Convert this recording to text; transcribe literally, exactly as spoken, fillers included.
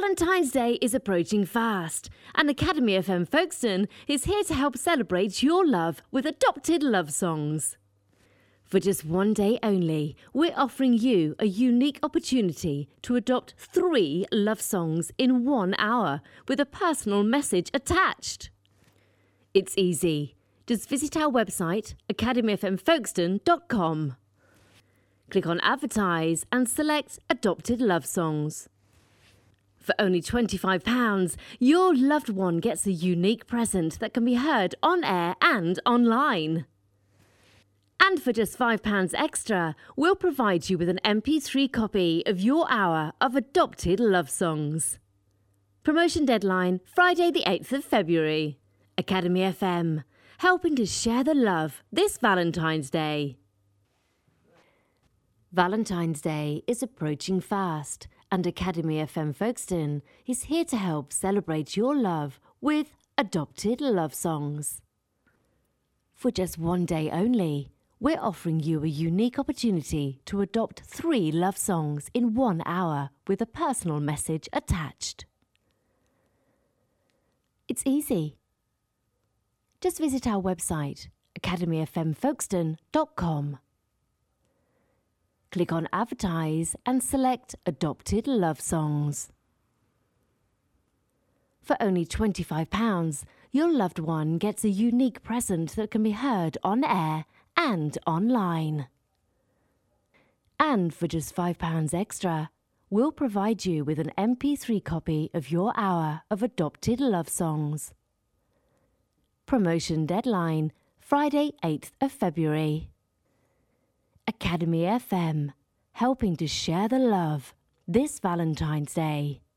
Valentine's Day is approaching fast, and Academy F M Folkestone is here to help celebrate your love with adopted love songs. For just one day only, we're offering you a unique opportunity to adopt three love songs in one hour with a personal message attached. It's easy. Just visit our website, academy f m folkestone dot com. Click on Advertise and select Adopted Love Songs. For only twenty-five pounds, your loved one gets a unique present that can be heard on air and online. And for just five pounds extra, we'll provide you with an M P three copy of your hour of adopted love songs. Promotion deadline, Friday the eighth of February. Academy F M, helping to share the love this Valentine's Day. Valentine's Day is approaching fast, and Academy F M Folkestone is here to help celebrate your love with adopted love songs. For just one day only, we're offering you a unique opportunity to adopt three love songs in one hour with a personal message attached. It's easy. Just visit our website, academy f m folkestone dot com. Click on Advertise and select Adopted Love Songs. For only twenty-five pounds, your loved one gets a unique present that can be heard on air and online. And for just five pounds extra, we'll provide you with an M P three copy of your hour of adopted love songs. Promotion deadline, Friday eighth of February. Academy F M, helping to share the love this Valentine's Day.